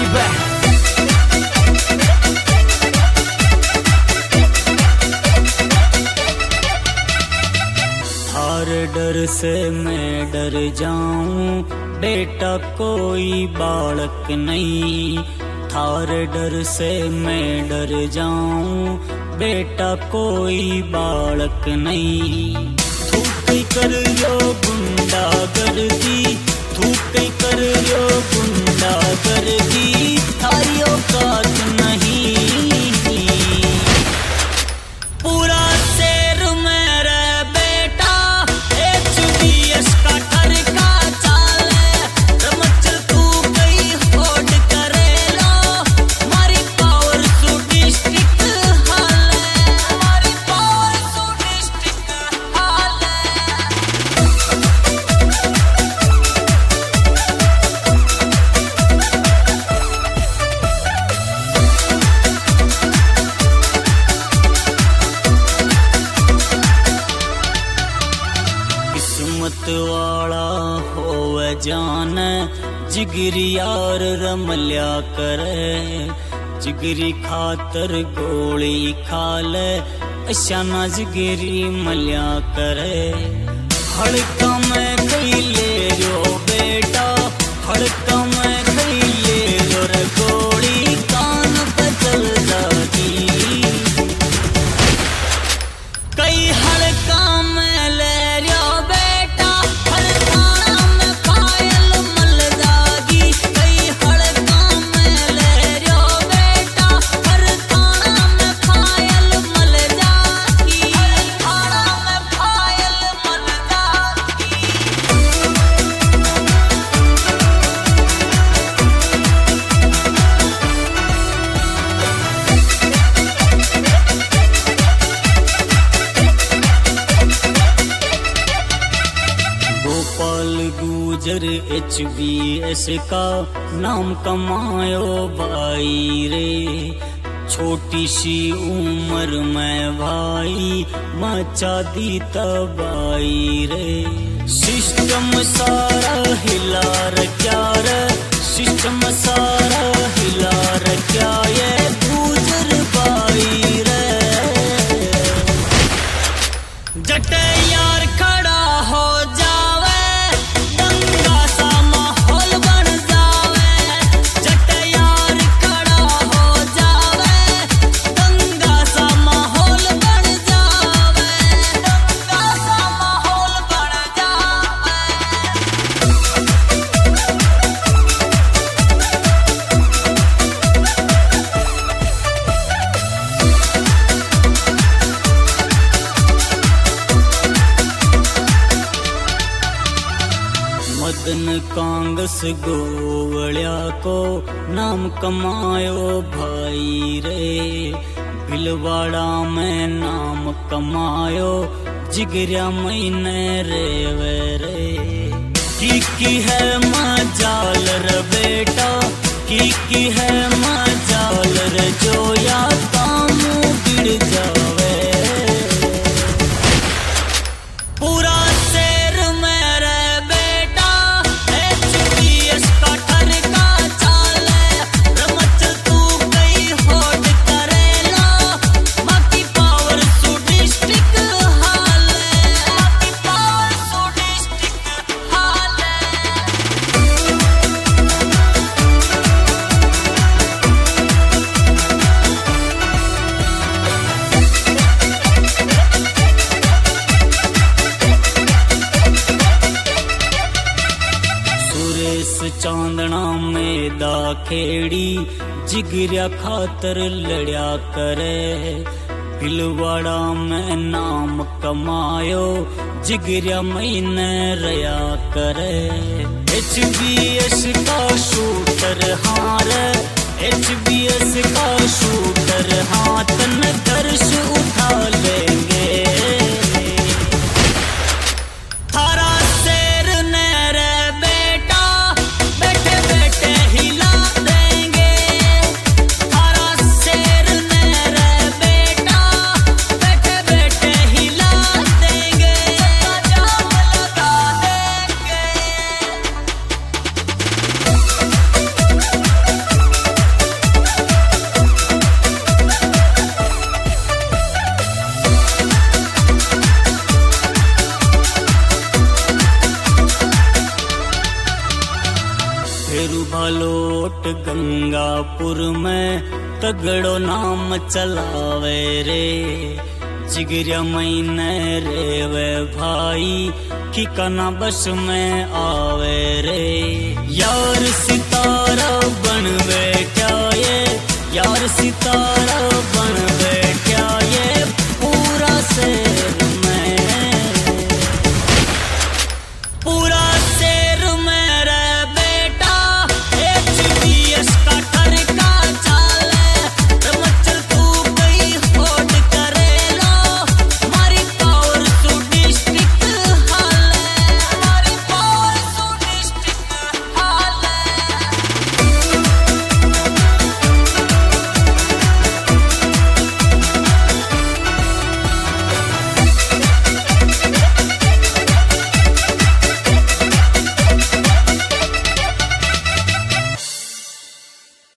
थारे डर से मैं डर जाऊं, बेटा कोई बालक नहीं। थारे डर से मैं डर जाऊं, बेटा कोई बालक नहीं। तू कई कर यो गुंडा गर्दी, तू कई कर यो गुंडा गर्दी, थारी औकात नहीं। पूरा शेर मेरा बेटा HBS का ठरका चाले, रमचल तू कई होड़ करे लो, मारी पावर सु डिस्ट्रिक्ट हाले, मारी पावर सु डिस्ट्रिक्ट हाले। किस्मत वाला होवे जान, जिगरी यार रमल्या करे। जिगरी खातर गोली खा ले, अशाना जिगरी मल्या करे। हड़का में कई ले रो बेटा, हड़का में कई ले रो रे, गोली कान पे चल जाती। कई हड़का में ले रो बेटा, हड़का में पायल मल जागी। कई हड़का में ले रो बेटा, हड़का में पायल मल जागी, हड़का में पायल मल जागी। गोपाल गुजर HBS का नाम कमायो भाई रे। छोटी सी उम्र में भाई मचा दी तबाही रे। सिस्टम सारा हिला रख्या रे, सिस्टम सारा हिला रख्या ये गुजर भाई रे। जटे यार खड़ा हो जावे, दंगा सा माहौल बन जावे। जटे यार खड़ा हो जावे, दंगा सा माहौल बन जावे, दंगा सा माहौल बन जावे। मदन कांगस गोवलिया को नाम कमायो भाई रे। भिलवाड़ा में नाम कमायो, जिगरिया महीने रेवे रे। की है मजाल रे बेटा, की है मजाल रे, जो या काम गिर जावे। पूरा शेर मेरा बेटा HBS का ठरका चाले, रमचल तू कई होड़ करे लो, बाकी पावर सु डिस्ट्रिक्ट हाले, बाकी पावर सु डिस्ट्रिक्ट हाले। चांदना में दाखेड़ी, जिगरिया खातर लड़या करे। भिलवाड़ा में नाम कमायो, जिगरिया महीने रया करे। HBS का शूटर हार, HBS का शूटर हाथ न दर्श उठा लेंगे। थारा शेर नेरे बेटा, बैठे बैठे हिला देंगे। थारा शेर नेरे बेटा, बैठे बैठे हिला देंगे, जाम लगा देंगे। बलोट गंगापुर में तगड़ो नाम चलावे रे। जिगरिया महीने रे वे भाई की कना बस में आवे रे। यार सितारा बन बैठा ये, यार सितारा बन बैठा ये पूरा से